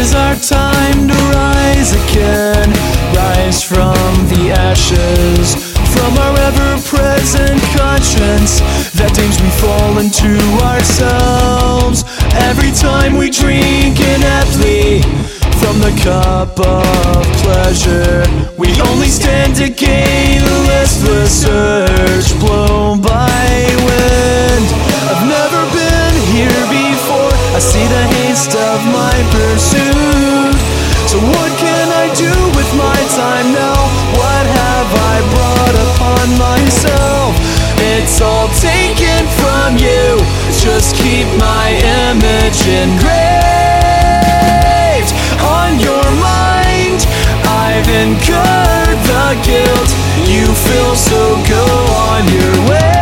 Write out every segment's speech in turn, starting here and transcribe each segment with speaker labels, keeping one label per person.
Speaker 1: is our time to rise again, rise from the ashes, from our ever-present conscience that deems we fall into ourselves. Every time we drink ineptly from the cup of pleasure, we only stand to gain a listless urge blown by wind. I've never been here before, I see the haste of my pursuit. So what can I do with my time now? What have I brought upon myself? It's all taken from you, just keep my image engraved on your mind. I've incurred the guilt you feel, so go on your way.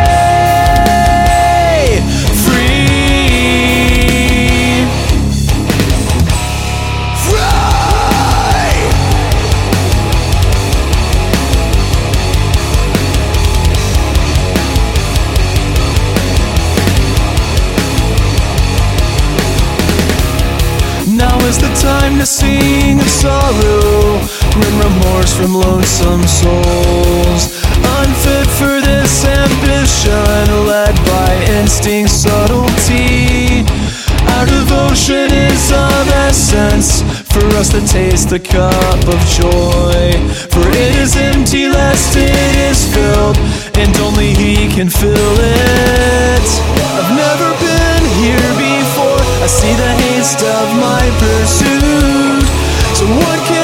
Speaker 1: Now is the time to sing of sorrow, grim remorse from lonesome souls, unfit for this ambition, led by instinct subtlety. Our devotion is of essence, for us to taste the cup of joy, for it is empty lest it is filled, and only He can fill it. I've never been here before, I see the haste of my pursuit. So what can